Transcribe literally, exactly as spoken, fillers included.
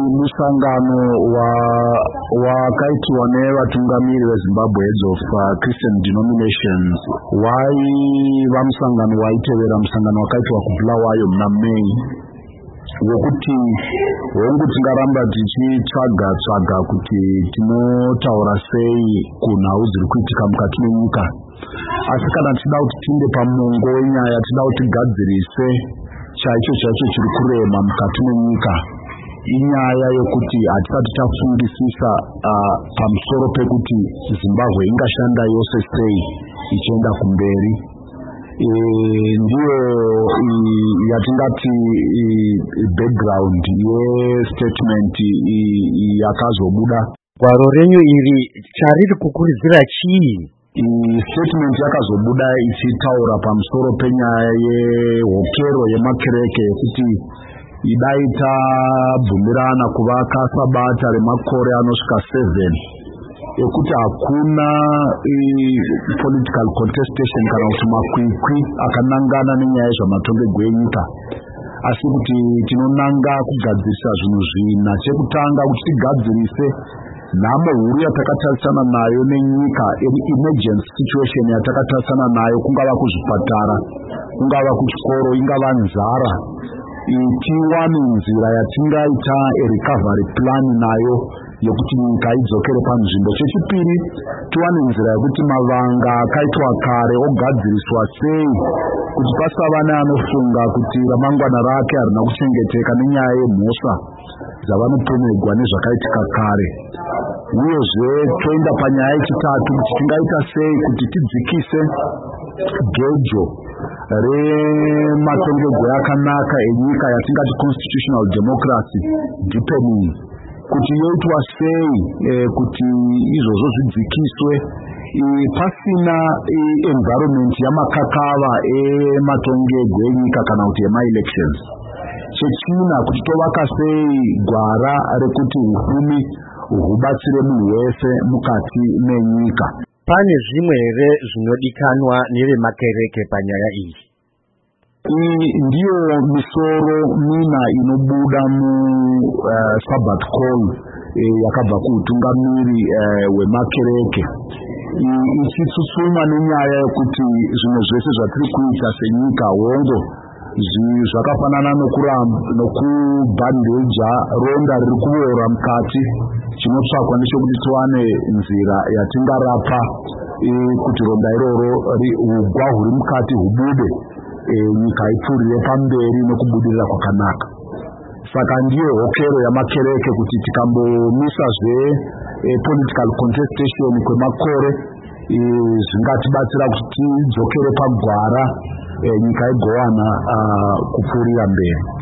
musangano wa wakaitwa nevatungamiri veZimbabwe Heads of uh, Christian Denominations wai vamusangano waitevera musangano wakaitwa kuBulawayo muna May wekuti hongu tingaramba tichitsvaga tsvaga kuti tinotaura sei kunhau dziri kuitika mukati menyika, asi kana tida kuti tinde pamongo wenyaya tida kuti tigadzirise chaicho chaicho chiri kurema mukati menyika inyaya yekuti hatisati tafungisisa uh, pamusoro pekuti Zimbabwe ingashanda yose sei ichienda kumberi. E, ndiyo yatingati background yestatement yakazobuda. Gwaro renyu iri chariri kukurudzira chii? Statement yakazobuda ichitaura pamusoro penyaya yehokero yemakereke yekuti idaita bvumirana kuvaka sabata remakore anosvika seven yekuti hakuna political contestation kana kuti makwikwi akanangana nenyaya yezvamatongerwo enyika, asi kuti tinonanga kugadzirisa zvinhu zvina. Chekutanga kuti tigadzirise nhamo huru yatakatarisana nayo nenyika, emergency situation yatakatarisana nayo, kungava kuzvipatara, kungava kuchikoro, ingava nzara, tiwane nzira yatingaita recovery plan nayo yekuti nyika idzokere panzvimbo. Chechipiri, tiwane nzira yekuti mavanga akaitwa kare ogadziriswa sei kuti pasava neanofunga kuti ramangwana rake harina kuchengeteka nenyaya yemhosva dzavanopomerwa nezvakaitika kare. Uyezve toenda panyaya yechitatu kuti tingaita sei kuti tidzikise gejo rematongerwo akanaka enyika yatingati constitutional democracy deepening, kuti yoitwa sei eh, kuti izvozvo zvidzikiswe eh, pasina eh, environment yamakakava ematongerwo enyika kana kuti ema-elections. Chechina, kuti tovaka sei gwara rekuti hufumi hubatsire munhu wese mukati menyika. Pane zvimwe here zvinodikanwa nevemakereke panyaya iyi? Iyi ndiyo misoro mina inobuda mu uh, Sabbath call eh, yakabva kuutungamiri uh, wemakereke ichitsutsuma nenyaya yekuti zvimwe zvese zvatiri kuita senyika hongo zvakafanana nokubhandeja ronda riri kuveura mukati. Chinotsvakwa ndechekuti tiwane nzira yatingarapa e, kuti ronda iroro hugwa huri mukati hubude, e, nyika ipfuurire pamberi nokubudirira kwakanaka. Saka ndiyo hokero yamakereke kuti tikambomisazve e, political contestation kwemakore e, zvingatibatsira kuti tidzokere pagwara e, nyika igowana kupfuurira mberi.